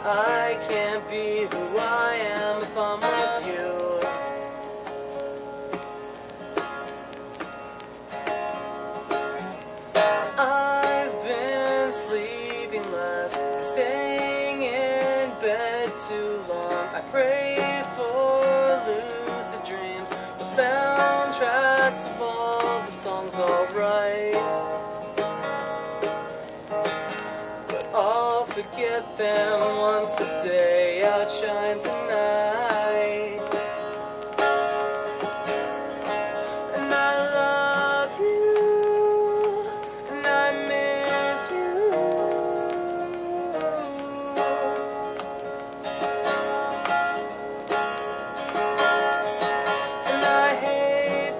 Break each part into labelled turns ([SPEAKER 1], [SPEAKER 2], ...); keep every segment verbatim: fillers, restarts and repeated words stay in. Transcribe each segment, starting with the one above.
[SPEAKER 1] I can't be who I am if I'm with you. I've been sleeping less, staying in bed too long. I pray for lucid dreams, the soundtracks of all the songs I'll write. But I'll forget them once the day outshines the night. And I love you, and I miss you. And I hate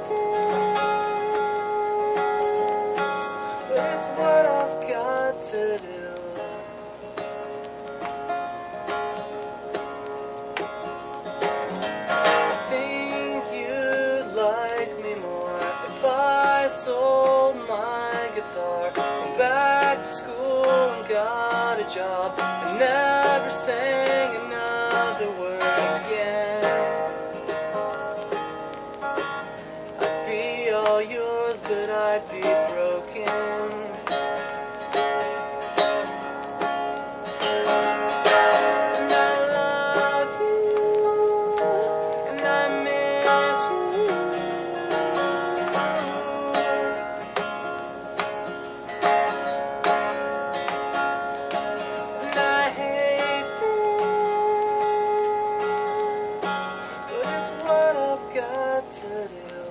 [SPEAKER 1] this, but it's what I've got to do. I sold my guitar, went back to school and got a job, and never sang another word again. I'd be all yours, but I'd be broken. And I love you, and I miss you. Got to do.